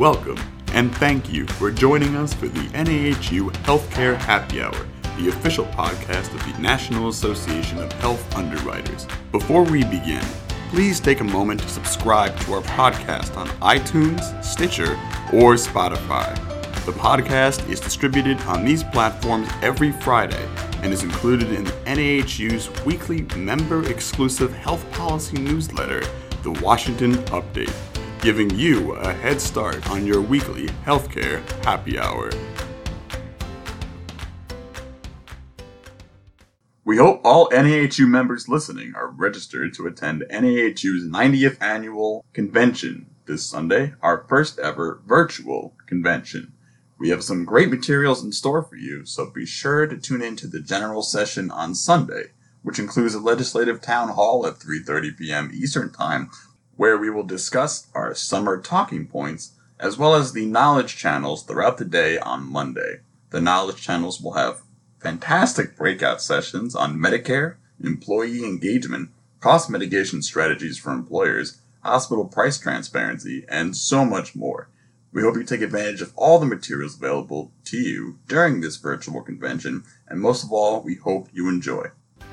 Welcome, and thank you for joining us for the NAHU Healthcare Happy Hour, the official podcast of the National Association of Health Underwriters. Before we begin, please take a moment to subscribe to our podcast on iTunes, Stitcher, or Spotify. The podcast is distributed on these platforms every Friday and is included in the NAHU's weekly member-exclusive health policy newsletter, The Washington Update, giving you a head start on your weekly healthcare happy hour. We hope all NAHU members listening are registered to attend NAHU's 90th annual convention this Sunday, our first ever virtual convention. We have some great materials in store for you, so be sure to tune in to the general session on Sunday, which includes a legislative town hall at 3:30 p.m. Eastern Time, where we will discuss our summer talking points, as well as the knowledge channels throughout the day on Monday. The knowledge channels will have fantastic breakout sessions on Medicare, employee engagement, cost mitigation strategies for employers, hospital price transparency, and so much more. We hope you take advantage of all the materials available to you during this virtual convention, and most of all, we hope you enjoy.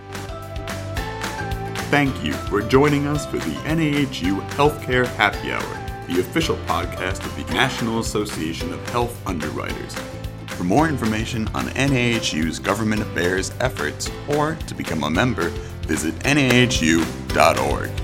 Thank you for joining us for the NAHU Healthcare Happy Hour, the official podcast of the National Association of Health Underwriters. For more information on NAHU's government affairs efforts or to become a member, visit nahu.org.